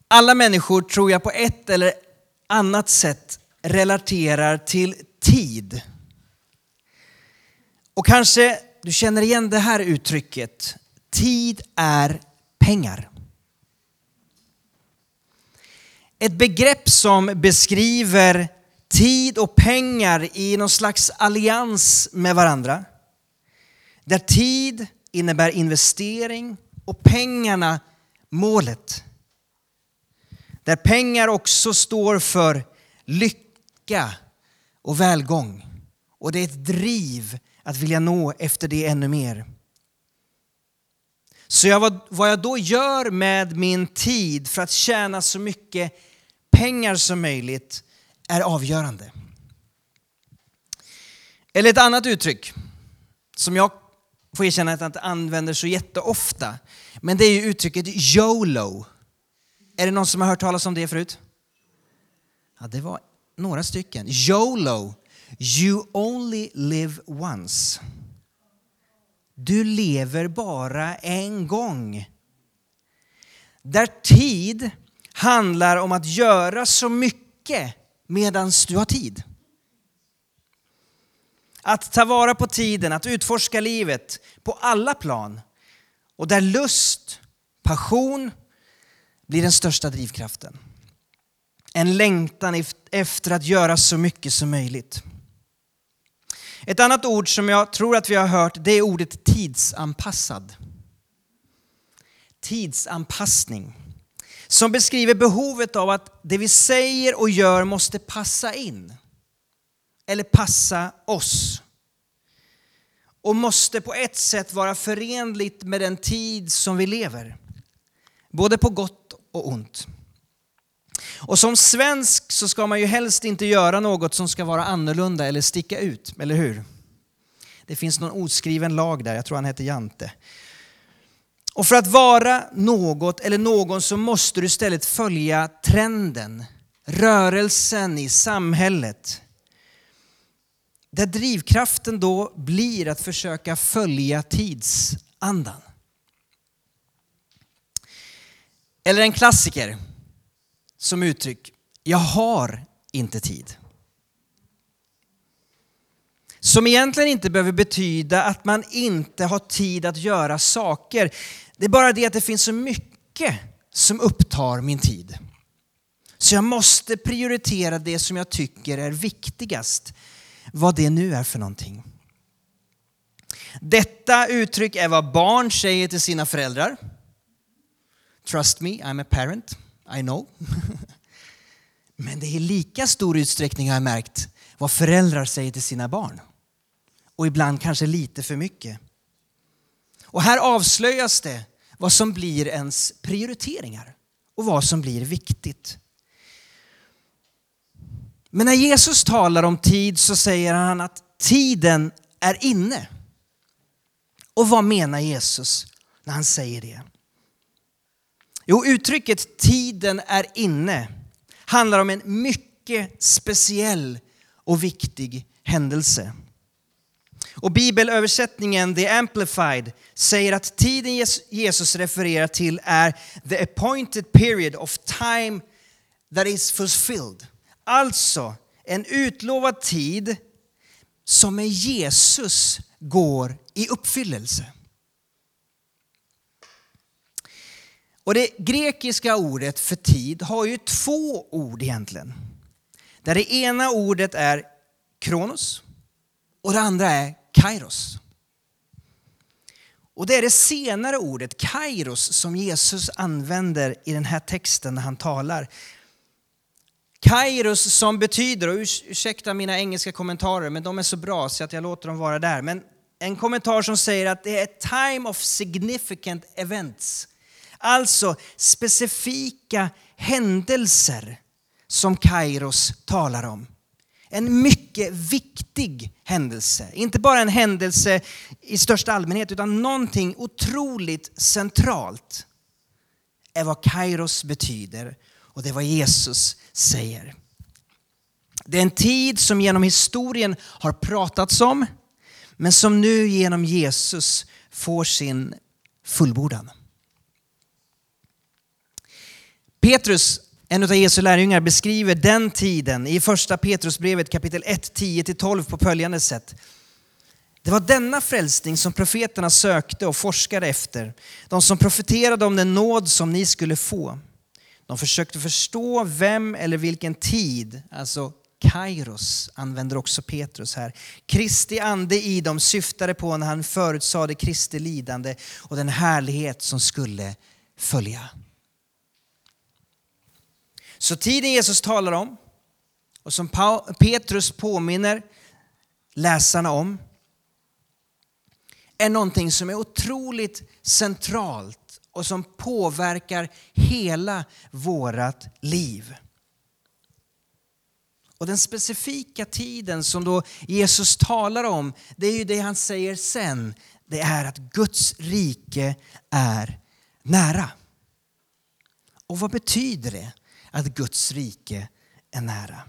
Alla människor tror jag på ett eller annat sätt relaterar till tid. Och kanske du känner igen det här uttrycket. Tid är pengar. Ett begrepp som beskriver tid och pengar i någon slags allians med varandra. Där tid innebär investering och pengarna målet. Där pengar också står för lycka och välgång. Och det är ett driv att vilja nå efter det ännu mer. Så vad jag då gör med min tid för att tjäna så mycket pengar som möjligt är avgörande. Eller ett annat uttryck som jag får erkänna att jag inte använder så jätteofta. Men det är ju uttrycket YOLO. Är det någon som har hört talas om det förut? Ja, det var några stycken. YOLO. You only live once. Du lever bara en gång. Där tid handlar om att göra så mycket medan du har tid. Att ta vara på tiden, att utforska livet på alla plan. Och där lust, passion blir den största drivkraften. En längtan efter att göra så mycket som möjligt. Ett annat ord som jag tror att vi har hört, det är ordet tidsanpassad. Tidsanpassning. Som beskriver behovet av att det vi säger och gör måste passa in. Eller passa oss. Och måste på ett sätt vara förenligt med den tid som vi lever. Både på gott och ont. Och som svensk så ska man ju helst inte göra något som ska vara annorlunda eller sticka ut, eller hur? Det finns någon oskriven lag där, jag tror han heter Jante. Och för att vara något eller någon så måste du istället följa trenden, rörelsen i samhället. Där drivkraften då blir att försöka följa tidsandan. Eller en klassiker som uttryck, jag har inte tid. Som egentligen inte behöver betyda att man inte har tid att göra saker. Det är bara det att det finns så mycket som upptar min tid. Så jag måste prioritera det som jag tycker är viktigast. Vad det nu är för någonting. Detta uttryck är vad barn säger till sina föräldrar. Trust me, I'm a parent. I know. Men det är i lika stor utsträckning har jag märkt vad föräldrar säger till sina barn. Och ibland kanske lite för mycket. Och här avslöjas det vad som blir ens prioriteringar. Och vad som blir viktigt. Men när Jesus talar om tid så säger han att tiden är inne. Och vad menar Jesus när han säger det? Jo, uttrycket tiden är inne handlar om en mycket speciell och viktig händelse. Och bibelöversättningen The Amplified säger att tiden Jesus refererar till är the appointed period of time that is fulfilled. Alltså en utlovad tid som med Jesus går i uppfyllelse. Och det grekiska ordet för tid har ju två ord egentligen. Där det ena ordet är kronos och det andra är kairos. Och det är det senare ordet, kairos, som Jesus använder i den här texten när han talar. Kairos som betyder, och ursäkta mina engelska kommentarer, men de är så bra så att jag låter dem vara där. Men en kommentar som säger att det är time of significant events. Alltså specifika händelser som kairos talar om. En mycket viktig händelse. Inte bara en händelse i största allmänhet utan någonting otroligt centralt är vad kairos betyder. Och det är vad Jesus säger. Det är en tid som genom historien har pratats om. Men som nu genom Jesus får sin fullbordan. Petrus, en av Jesu lärjungar, beskriver den tiden i första Petrusbrevet kapitel 1, 10-12 på följande sätt. Det var denna frälsning som profeterna sökte och forskade efter. De som profeterade om den nåd som ni skulle få. De försökte förstå vem eller vilken tid, alltså Kairos använder också Petrus här. Kristi ande i dem syftade på när han förutsade Kristi lidande och den härlighet som skulle följa. Så tiden Jesus talar om och som Petrus påminner läsarna om är någonting som är otroligt centralt och som påverkar hela vårat liv. Och den specifika tiden som då Jesus talar om, det är ju det han säger sen. Det är att Guds rike är nära. Och vad betyder det att Guds rike är nära?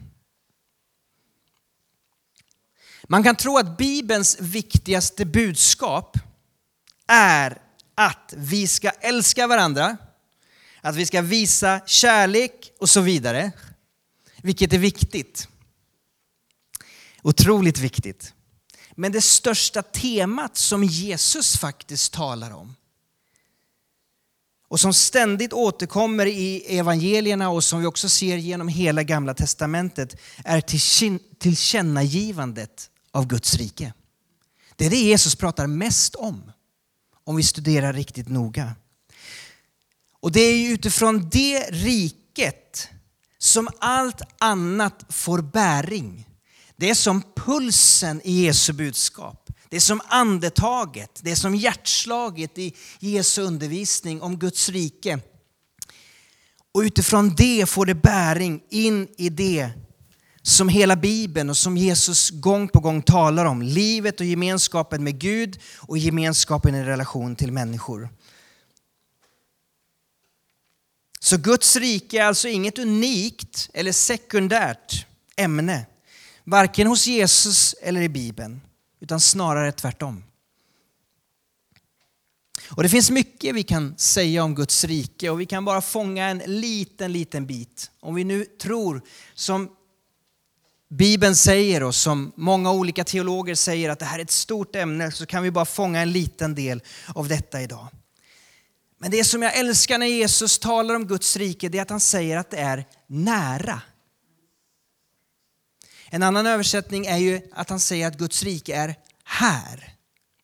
Man kan tro att Bibelns viktigaste budskap är att vi ska älska varandra, att vi ska visa kärlek och så vidare. Vilket är viktigt. Otroligt viktigt. Men det största temat som Jesus faktiskt talar om och som ständigt återkommer i evangelierna och som vi också ser genom hela Gamla testamentet är tillkännagivandet av Guds rike. Det är det Jesus pratar mest om vi studerar riktigt noga. Och det är ju utifrån det riket som allt annat får bäring. Det är som pulsen i Jesu budskap. Det är som andetaget. Det är som hjärtslaget i Jesu undervisning om Guds rike. Och utifrån det får det bäring in i det som hela Bibeln och som Jesus gång på gång talar om. Livet och gemenskapen med Gud och gemenskapen i relation till människor. Så Guds rike är alltså inget unikt eller sekundärt ämne. Varken hos Jesus eller i Bibeln. Utan snarare tvärtom. Och det finns mycket vi kan säga om Guds rike. Och vi kan bara fånga en liten bit. Om vi nu tror som Bibeln säger och som många olika teologer säger att det här är ett stort ämne, så kan vi bara fånga en liten del av detta idag. Men det som jag älskar när Jesus talar om Guds rike, det är att han säger att det är nära. En annan översättning är ju att han säger att Guds rike är här.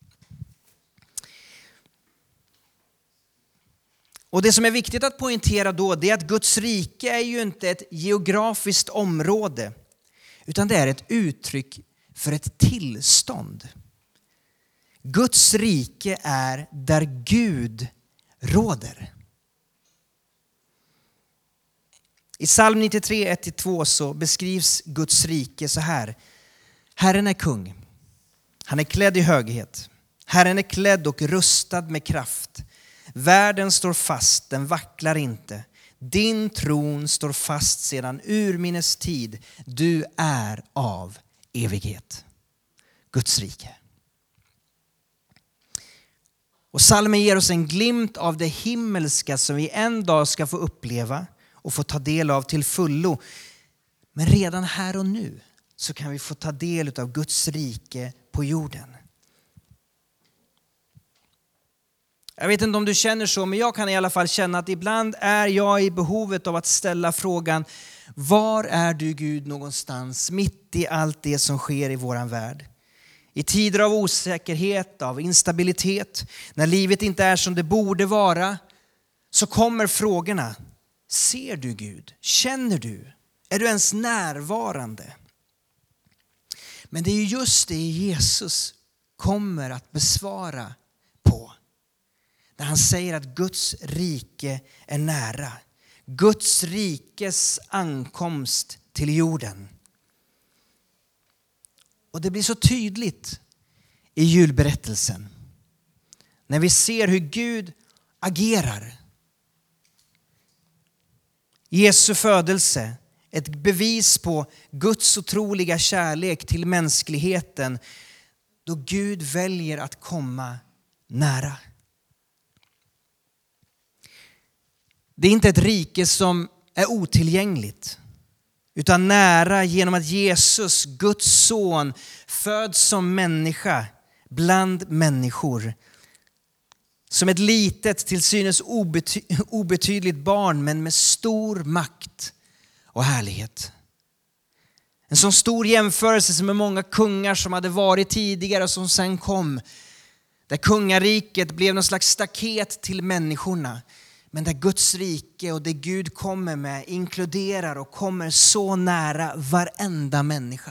Och det som är viktigt att poängtera då, det är att Guds rike är ju inte ett geografiskt område, utan det är ett uttryck för ett tillstånd. Guds rike är där Gud råder. I psalm 93, 1-2 så beskrivs Guds rike så här. Herren är kung. Han är klädd i höghet. Herren är klädd och rustad med kraft. Världen står fast, den vacklar inte. Din tron står fast sedan urminnes tid. Du är av evighet. Guds rike. Och psalmen ger oss en glimt av det himmelska som vi en dag ska få uppleva och få ta del av till fullo. Men redan här och nu så kan vi få ta del av Guds rike på jorden. Jag vet inte om du känner så, men jag kan i alla fall känna att ibland är jag i behovet av att ställa frågan: var är du Gud någonstans mitt i allt det som sker i våran värld? I tider av osäkerhet, av instabilitet, när livet inte är som det borde vara, så kommer frågorna. Ser du Gud? Känner du? Är du ens närvarande? Men det är just det Jesus kommer att besvara på. När han säger att Guds rike är nära. Guds rikes ankomst till jorden. Och det blir så tydligt i julberättelsen. När vi ser hur Gud agerar. Jesu födelse, ett bevis på Guds otroliga kärlek till mänskligheten. Då Gud väljer att komma nära. Det är inte ett rike som är otillgängligt, utan nära genom att Jesus, Guds son, föds som människa bland människor. Som ett litet, till synes obetydligt barn, men med stor makt och härlighet. En sån stor jämförelse som med många kungar som hade varit tidigare och som sen kom. Där kungariket blev någon slags staket till människorna. Men där Guds rike och det Gud kommer med inkluderar och kommer så nära varenda människa.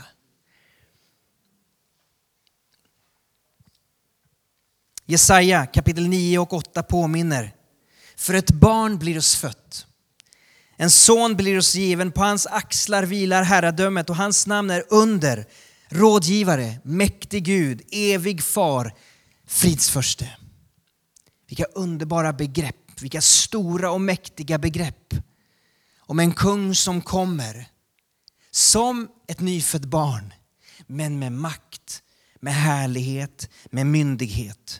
Jesaja kapitel 9 och 8 påminner. För ett barn blir oss fött. En son blir oss given, på hans axlar vilar herradömet och hans namn är under, rådgivare, mäktig Gud, evig far, fridsförste. Vilka underbara begrepp, vilka stora och mäktiga begrepp om en kung som kommer som ett nyfött barn, men med makt, med härlighet, med myndighet.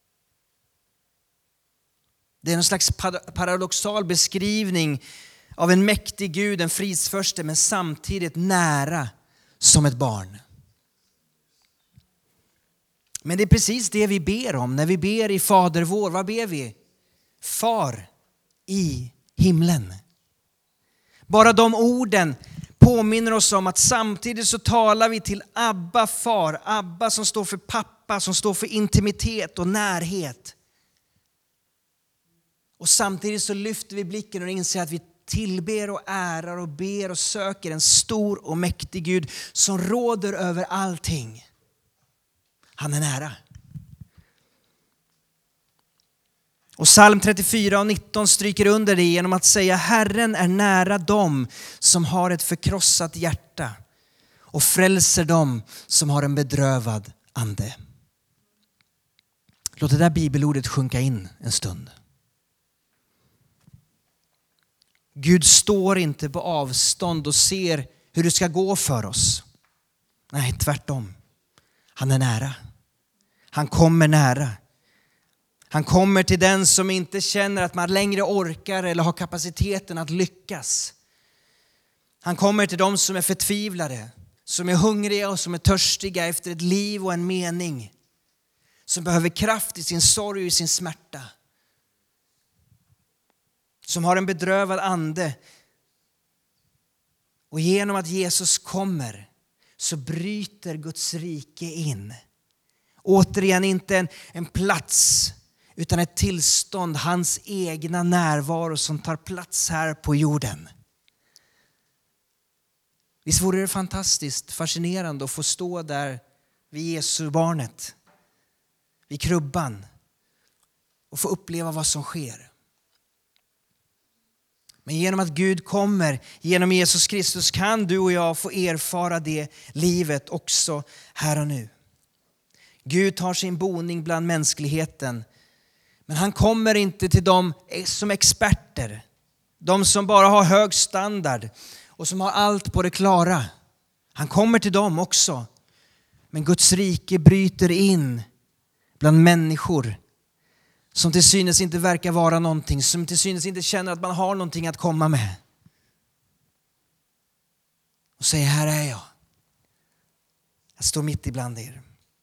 Det är en slags paradoxal beskrivning av en mäktig Gud, en fridsförste, men samtidigt nära som ett barn. Men det är precis det vi ber om när vi ber i Fader vår. Vad ber vi? Far i himlen. Bara de orden påminner oss om att samtidigt så talar vi till Abba far. Abba som står för pappa, som står för intimitet och närhet. Och samtidigt så lyfter vi blicken och inser att vi tillber och ärar och ber och söker en stor och mäktig Gud som råder över allting. Han är nära. Och psalm 34 och 19 stryker under det genom att säga: Herren är nära dem som har ett förkrossat hjärta och frälser dem som har en bedrövad ande. Låt det där bibelordet sjunka in en stund. Gud står inte på avstånd och ser hur det ska gå för oss. Nej, tvärtom. Han är nära. Han kommer nära. Han kommer till den som inte känner att man längre orkar eller har kapaciteten att lyckas. Han kommer till dem som är förtvivlade, som är hungriga och som är törstiga efter ett liv och en mening. Som behöver kraft i sin sorg och i sin smärta. Som har en bedrövad ande. Och genom att Jesus kommer så bryter Guds rike in. Återigen inte en plats utan ett tillstånd, hans egna närvaro som tar plats här på jorden. Visst vore det fantastiskt, fascinerande att få stå där vid Jesu barnet, vid krubban och få uppleva vad som sker. Men genom att Gud kommer, genom Jesus Kristus, kan du och jag få erfara det livet också här och nu. Gud tar sin boning bland mänskligheten. Men han kommer inte till dem som experter. De som bara har hög standard och som har allt på det klara. Han kommer till dem också. Men Guds rike bryter in bland människor som till synes inte verkar vara någonting. Som till synes inte känner att man har någonting att komma med. Och säger: här är jag. Jag står mitt ibland er.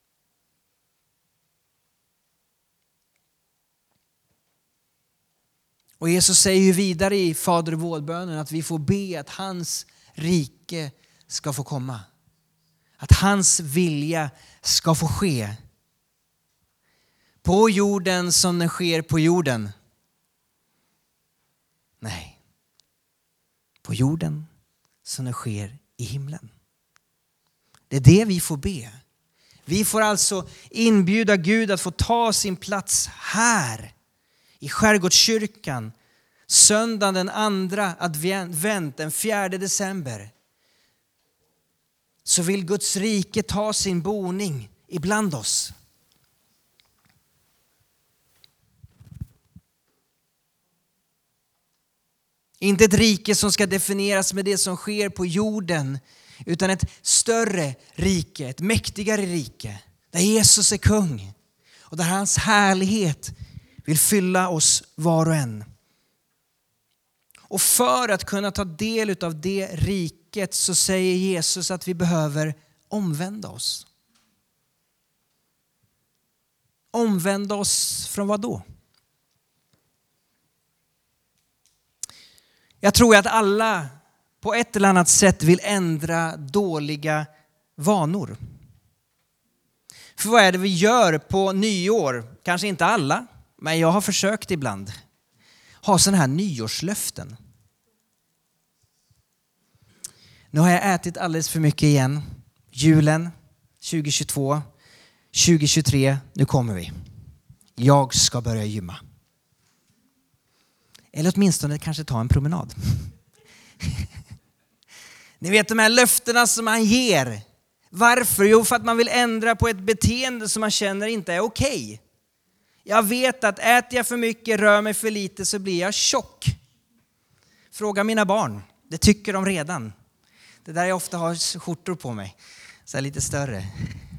Och Jesus säger ju vidare i Fader vår-bönen att vi får be att hans rike ska få komma. Att hans vilja ska få ske. På jorden som den sker på jorden. Nej. På jorden som den sker i himlen. Det är det vi får be. Vi får alltså inbjuda Gud att få ta sin plats här. I Skärgårdskyrkan, söndagen den 2 advent, den 4 december. Så vill Guds rike ta sin boning ibland oss. Inte ett rike som ska definieras med det som sker på jorden, utan ett större rike, ett mäktigare rike. Där Jesus är kung och där hans härlighet vill fylla oss var och en. Och för att kunna ta del av det riket så säger Jesus att vi behöver omvända oss. Omvända oss från vad då? Jag tror att alla på ett eller annat sätt vill ändra dåliga vanor. För vad är det vi gör på nyår? Kanske inte alla, men jag har försökt ibland. Ha sådana här nyårslöften. Nu har jag ätit alldeles för mycket igen. Julen 2022, 2023, nu kommer vi. Jag ska börja gymma. Eller åtminstone kanske ta en promenad. Ni vet de här löftena som man ger. Varför? Jo, för att man vill ändra på ett beteende som man känner inte är okej. Jag vet att äter jag för mycket, rör mig för lite så blir jag tjock. Fråga mina barn. Det tycker de redan. Det där jag ofta har skjortor på mig. Så här lite större.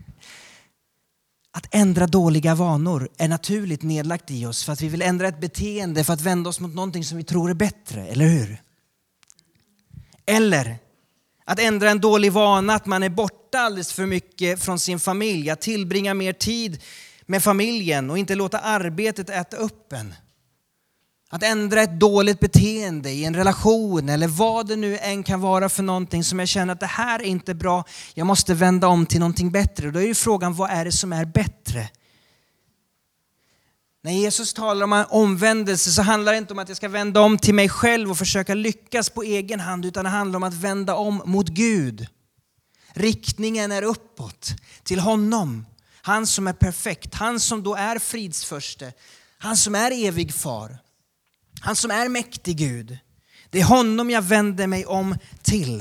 Att ändra dåliga vanor är naturligt nedlagt i oss för att vi vill ändra ett beteende för att vända oss mot någonting som vi tror är bättre, eller hur? Eller att ändra en dålig vana, att man är borta alldeles för mycket från sin familj, att tillbringa mer tid med familjen och inte låta arbetet äta upp en. Att ändra ett dåligt beteende i en relation eller vad det nu än kan vara för någonting som jag känner att det här är inte bra. Jag måste vända om till någonting bättre. Och då är ju frågan, vad är det som är bättre? När Jesus talar om omvändelse så handlar det inte om att jag ska vända om till mig själv och försöka lyckas på egen hand, utan det handlar om att vända om mot Gud. Riktningen är uppåt till honom. Han som är perfekt, han som då är fridsförste, han som är evig far. Han som är mäktig Gud. Det är honom jag vänder mig om till.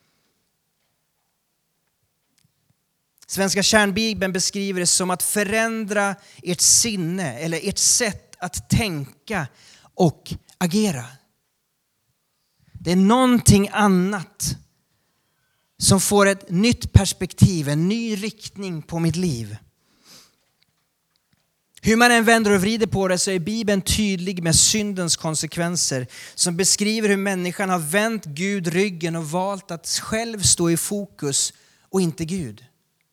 Svenska kärnbibeln beskriver det som att förändra ert sinne eller ert sätt att tänka och agera. Det är någonting annat som får ett nytt perspektiv, en ny riktning på mitt liv. Hur man än vänder och vrider på det så är Bibeln tydlig med syndens konsekvenser som beskriver hur människan har vänt Gud ryggen och valt att själv stå i fokus och inte Gud.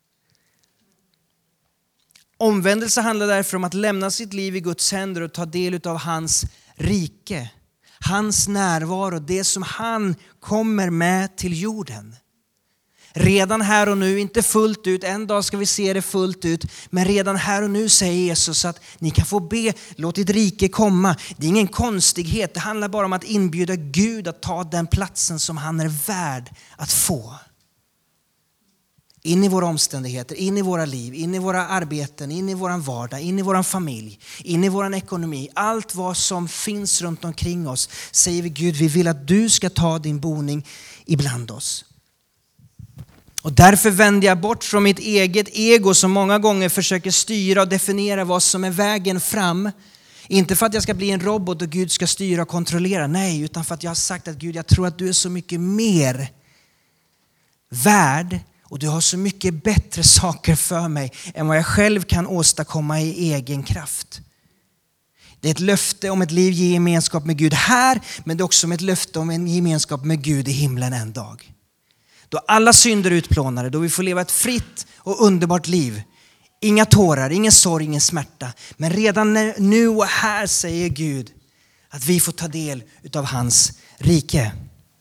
Omvändelse handlar därför om att lämna sitt liv i Guds händer och ta del av hans rike, hans närvaro, det som han kommer med till jorden. Redan här och nu, inte fullt ut, en dag ska vi se det fullt ut, men redan här och nu säger Jesus att ni kan få be, låt ditt rike komma. Det är ingen konstighet, det handlar bara om att inbjuda Gud att ta den platsen som han är värd att få. In i våra omständigheter, in i våra liv, in i våra arbeten, in i våran vardag, in i våran familj, in i våran ekonomi. Allt vad som finns runt omkring oss säger vi Gud, vi vill att du ska ta din boning ibland oss. Och därför vänder jag bort från mitt eget ego som många gånger försöker styra och definiera vad som är vägen fram. Inte för att jag ska bli en robot och Gud ska styra och kontrollera. Nej, utan för att jag har sagt att Gud, jag tror att du är så mycket mer värd och du har så mycket bättre saker för mig än vad jag själv kan åstadkomma i egen kraft. Det är ett löfte om ett liv i gemenskap med Gud här, men det är också ett löfte om en gemenskap med Gud i himlen en dag. Då alla synder är utplånade, då vi får leva ett fritt och underbart liv. Inga tårar, ingen sorg, ingen smärta. Men redan nu och här säger Gud att vi får ta del av hans rike.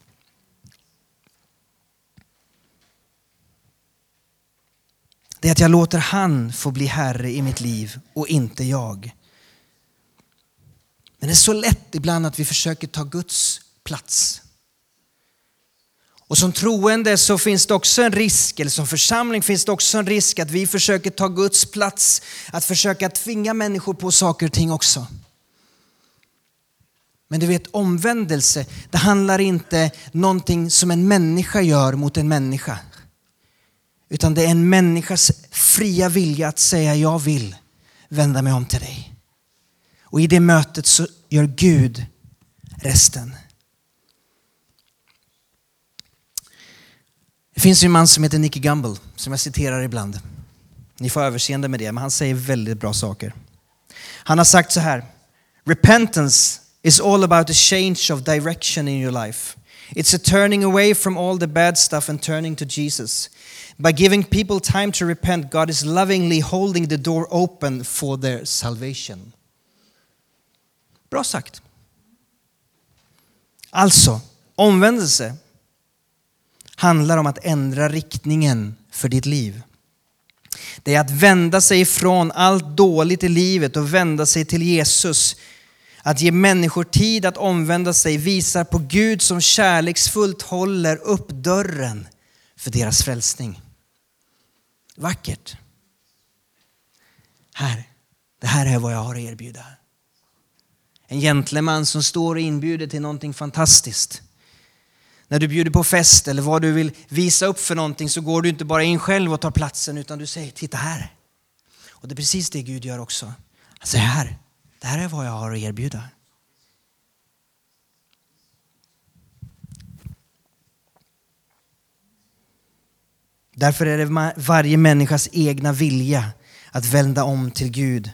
Det är att jag låter han få bli herre i mitt liv och inte jag. Men det är så lätt ibland att vi försöker ta Guds plats. Och som troende så finns det också en risk, eller som församling finns det också en risk att vi försöker ta Guds plats, att försöka tvinga människor på saker och ting också. Men du vet, omvändelse, det handlar inte någonting som en människa gör mot en människa. Utan det är en människas fria vilja att säga jag vill vända mig om till dig. Och i det mötet så gör Gud resten. Det finns ju en man som heter Nicky Gumbel som jag citerar ibland. Ni får överseende med det, men han säger väldigt bra saker. Han har sagt så här: Repentance is all about a change of direction in your life. It's a turning away from all the bad stuff and turning to Jesus. By giving people time to repent, God is lovingly holding the door open for their salvation. Bra sagt. Alltså, omvändelse handlar om att ändra riktningen för ditt liv. Det är att vända sig ifrån allt dåligt i livet och vända sig till Jesus. Att ge människor tid att omvända sig visar på Gud som kärleksfullt håller upp dörren för deras frälsning. Vackert. Det här är vad jag har att erbjuda. En gentleman som står och inbjuder till någonting fantastiskt. När du bjuder på fest eller vad du vill visa upp för någonting så går du inte bara in själv och tar platsen utan du säger titta här. Och det är precis det Gud gör också. Han säger det här är vad jag har att erbjuda. Därför är det varje människas egna vilja att vända om till Gud.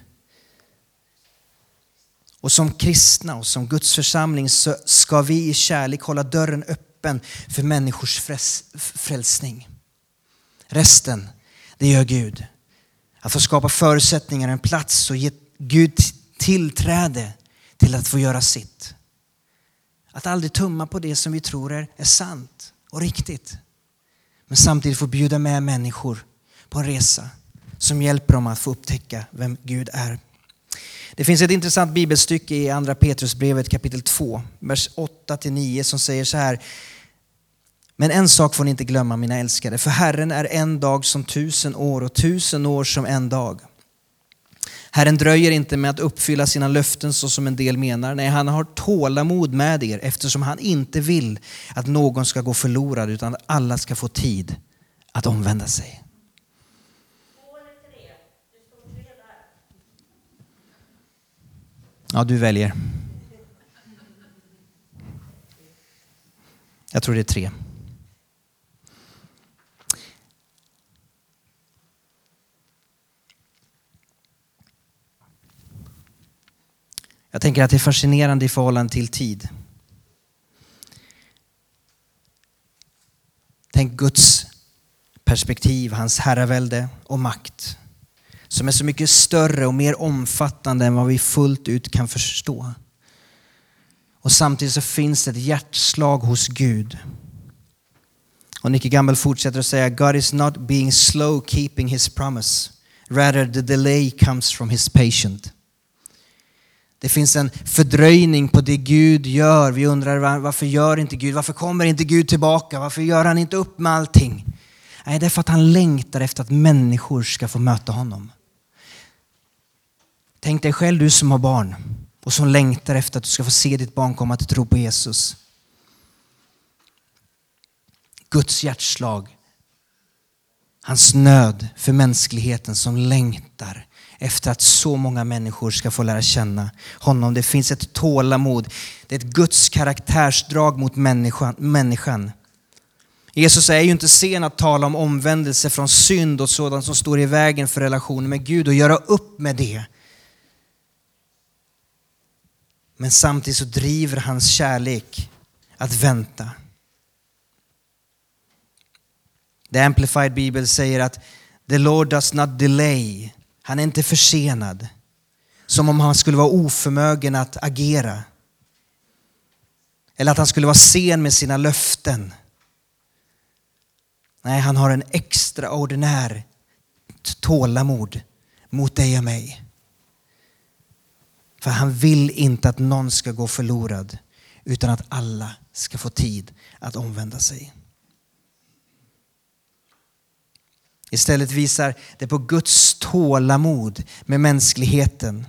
Och som kristna och som Guds församling så ska vi i kärlek hålla dörren öppen för människors frälsning. Resten, det gör Gud. Att få skapa förutsättningar, en plats och ge Gud tillträde till att få göra sitt. Att aldrig tumma på det som vi tror är sant och riktigt. Men samtidigt få bjuda med människor på en resa som hjälper dem att få upptäcka vem Gud är. Det finns ett intressant bibelstycke i andra Petrusbrevet kapitel 2, vers 8-9 som säger så här. Men en sak får ni inte glömma, mina älskade, för Herren är en dag som 1000 år och 1000 år som en dag. Herren dröjer inte med att uppfylla sina löften så som en del menar. Nej, han har tålamod med er eftersom han inte vill att någon ska gå förlorad utan att alla ska få tid att omvända sig. Ja, du väljer. Jag tror det är 3. Jag tänker att det är fascinerande i förhållande till tid. Tänk Guds perspektiv, hans herravälde och makt. Som är så mycket större och mer omfattande än vad vi fullt ut kan förstå. Och samtidigt så finns det ett hjärtslag hos Gud. Och Nicky Gamble fortsätter att säga God is not being slow keeping his promise. Rather the delay comes from his patient. Det finns en fördröjning på det Gud gör. Vi undrar varför gör inte Gud? Varför kommer inte Gud tillbaka? Varför gör han inte upp med allting? Nej, det är för att han längtar efter att människor ska få möta honom. Tänk dig själv, du som har barn och som längtar efter att du ska få se ditt barn komma till tro på Jesus. Guds hjärtslag. Hans nöd för mänskligheten som längtar efter att så många människor ska få lära känna honom. Det finns ett tålamod. Det är ett Guds karaktärsdrag mot människan. Jesus är ju inte sen att tala om omvändelse från synd och sådant som står i vägen för relationen med Gud och göra upp med det. Men samtidigt så driver hans kärlek att vänta. The Amplified Bible säger att the Lord does not delay. Han är inte försenad. Som om han skulle vara oförmögen att agera. Eller att han skulle vara sen med sina löften. Nej, han har en extraordinär tålamod mot dig och mig. För han vill inte att någon ska gå förlorad utan att alla ska få tid att omvända sig. Istället visar det på Guds tålamod med mänskligheten.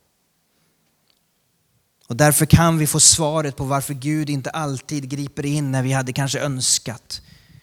Och därför kan vi få svaret på varför Gud inte alltid griper in när vi hade kanske önskat.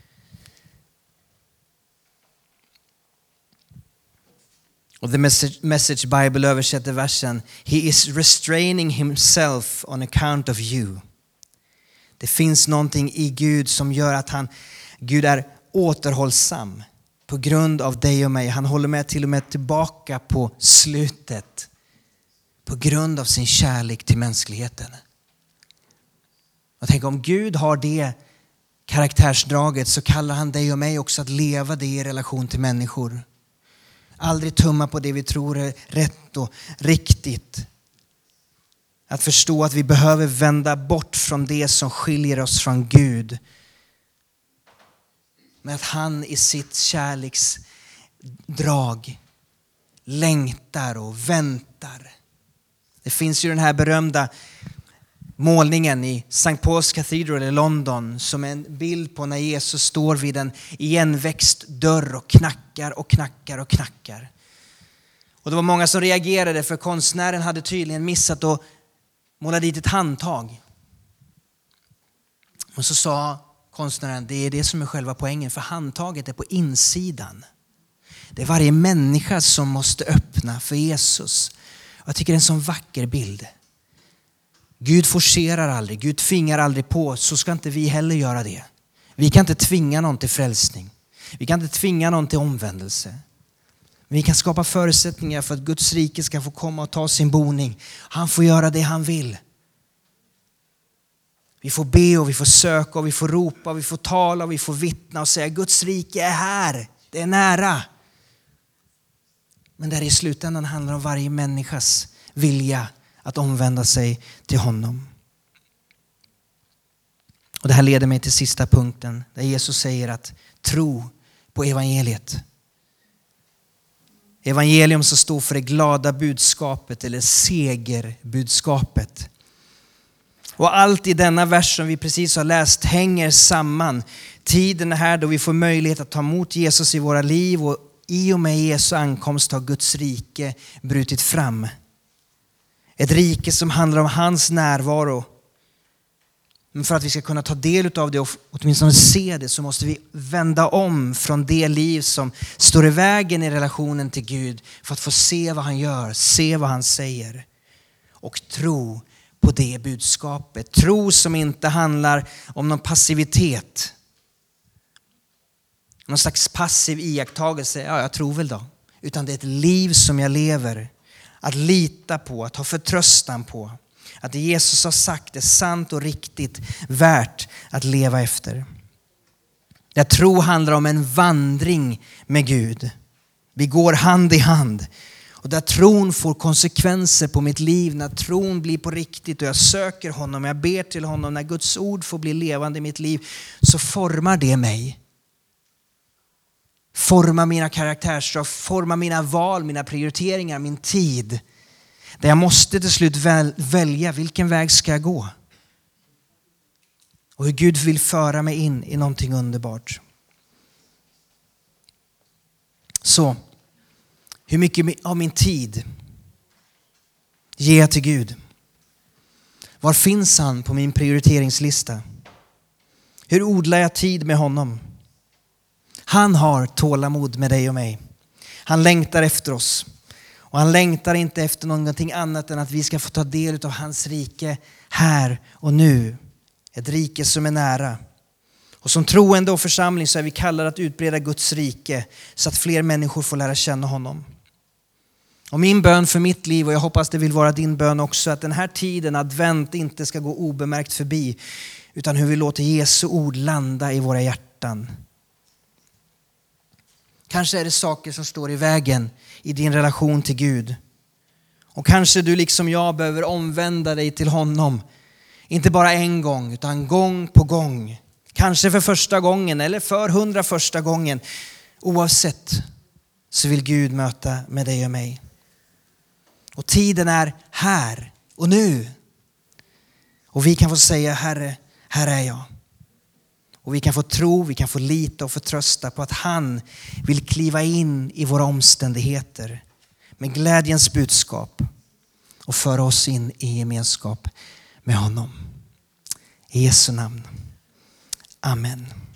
Och The Message Bible översätter versen: He is restraining himself on account of you. Det finns någonting i Gud som gör att Gud är återhållsam på grund av dig och mig. Han håller med till och med tillbaka på slutet. på grund av sin kärlek till mänskligheten. Och tänk, om Gud har det karaktärsdraget så kallar han dig och mig också att leva det i relation till människor. Aldrig tumma på det vi tror är rätt och riktigt. Att förstå att vi behöver vända bort från det som skiljer oss från Gud. Men att han i sitt kärleksdrag längtar och väntar. Det finns ju den här berömda målningen i St. Paul's Cathedral i London som är en bild på när Jesus står vid en igenväxt dörr och knackar och knackar och knackar. Och det var många som reagerade, för konstnären hade tydligen missat att måla dit ett handtag. Och så sa konstnären, det är det som är själva poängen, för handtaget är på insidan. Det är varje människa som måste öppna för Jesus. Jag tycker det är en sån vacker bild. Gud forcerar aldrig, Gud tvingar aldrig på, så ska inte vi heller göra det. Vi kan inte tvinga någon till frälsning. Vi kan inte tvinga någon till omvändelse. Vi kan skapa förutsättningar för att Guds rike ska få komma och ta sin boning. Han får göra det han vill. Vi får be och vi får söka och vi får ropa och vi får tala och vi får vittna och säga Guds rike är här, det är nära. Men där i slutändan handlar det om varje människas vilja att omvända sig till honom. Och det här leder mig till sista punkten där Jesus säger att tro på evangeliet. Evangelium som står för det glada budskapet eller segerbudskapet. Och allt i denna vers som vi precis har läst hänger samman. Tiden är här då vi får möjlighet att ta emot Jesus i våra liv, och i och med Jesu ankomst har Guds rike brutit fram. Ett rike som handlar om hans närvaro. Men för att vi ska kunna ta del av det och åtminstone se det, så måste vi vända om från det liv som står i vägen i relationen till Gud för att få se vad han gör, se vad han säger. Och tro på det budskapet. Tro som inte handlar om någon passivitet. Någon slags passiv iakttagelse. Ja, jag tror väl då. Utan det är ett liv som jag lever. Att lita på, att ha förtröstan på. Att det Jesus har sagt är sant och riktigt, värt att leva efter. Där tro handlar om en vandring med Gud. Vi går hand i hand. Och där tron får konsekvenser på mitt liv, när tron blir på riktigt och jag söker honom, jag ber till honom, när Guds ord får bli levande i mitt liv, så formar det mig. Formar mina karaktärsdrag, formar mina val, mina prioriteringar, min tid. Där jag måste till slut välja vilken väg ska jag gå. Och hur Gud vill föra mig in i någonting underbart. Så, hur mycket av min tid ger jag till Gud? Var finns han på min prioriteringslista? Hur odlar jag tid med honom? Han har tålamod med dig och mig. Han längtar efter oss. Och han längtar inte efter någonting annat än att vi ska få ta del av hans rike här och nu. Ett rike som är nära. Och som troende och församling så är vi kallade att utbreda Guds rike så att fler människor får lära känna honom. Och min bön för mitt liv, och jag hoppas det vill vara din bön också, att den här tiden, advent, inte ska gå obemärkt förbi, utan hur vi låter Jesu ord landa i våra hjärtan. Kanske är det saker som står i vägen i din relation till Gud. Och kanske du liksom jag behöver omvända dig till honom. Inte bara en gång, utan gång på gång. Kanske för första gången eller för 101:a gången. Oavsett så vill Gud möta med dig och mig. Och tiden är här och nu. Och vi kan få säga, Herre, här är jag. Och vi kan få tro, vi kan få lita och förtrösta på att han vill kliva in i våra omständigheter med glädjens budskap och föra oss in i gemenskap med honom. I Jesu namn. Amen.